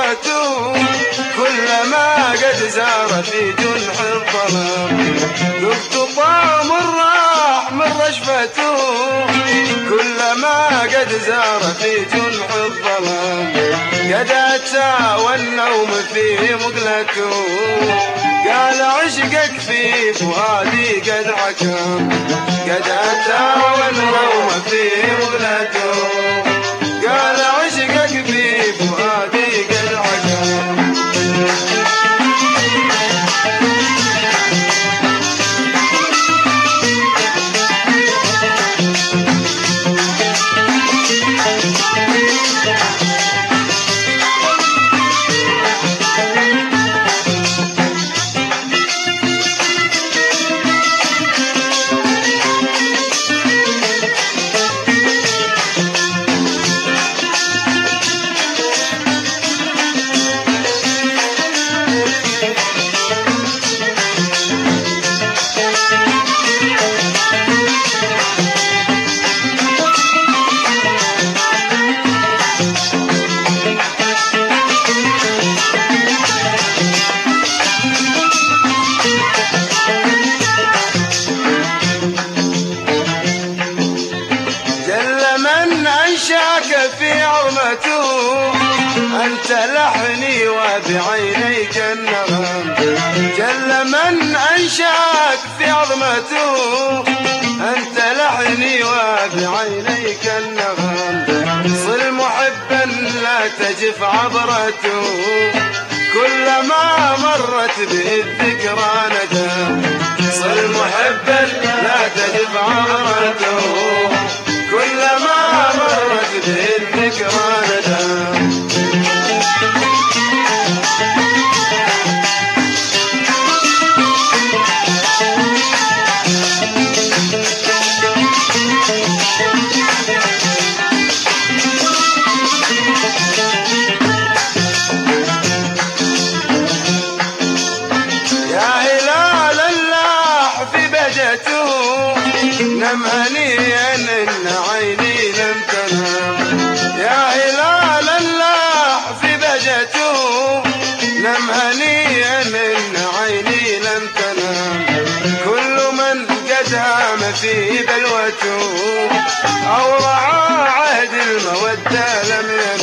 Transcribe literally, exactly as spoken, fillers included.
رشفته كلما قد زار في جنح الظلام. ذقت طعم الراح من رشفته كلما قد زار في جنح الظلام. قد أتى والنوم في مقلته قال عشقك في فؤادي قد حكم. قد أتى والنوم في مقلته قال عشقك في فؤادي قد حكم. في عظمته أنت لحني وبعينيك النغم. جل من أنشاك في عظمته أنت لحني وبعينيك النغم. صل محبا لا تجف عبرته كلما مرت به الذكرى ندم. صل محبا لا تجف عبرته كلما مرت به الذكرى ندم. يا هلال اللاح في بهجته نم هنيئا إن عيني لم تنام. يا هلال اللاح في بهجته نم هنيئا إن عيني لم تنام. كل من قد هام في بلوته أو رعى عهد المودة لم ينام.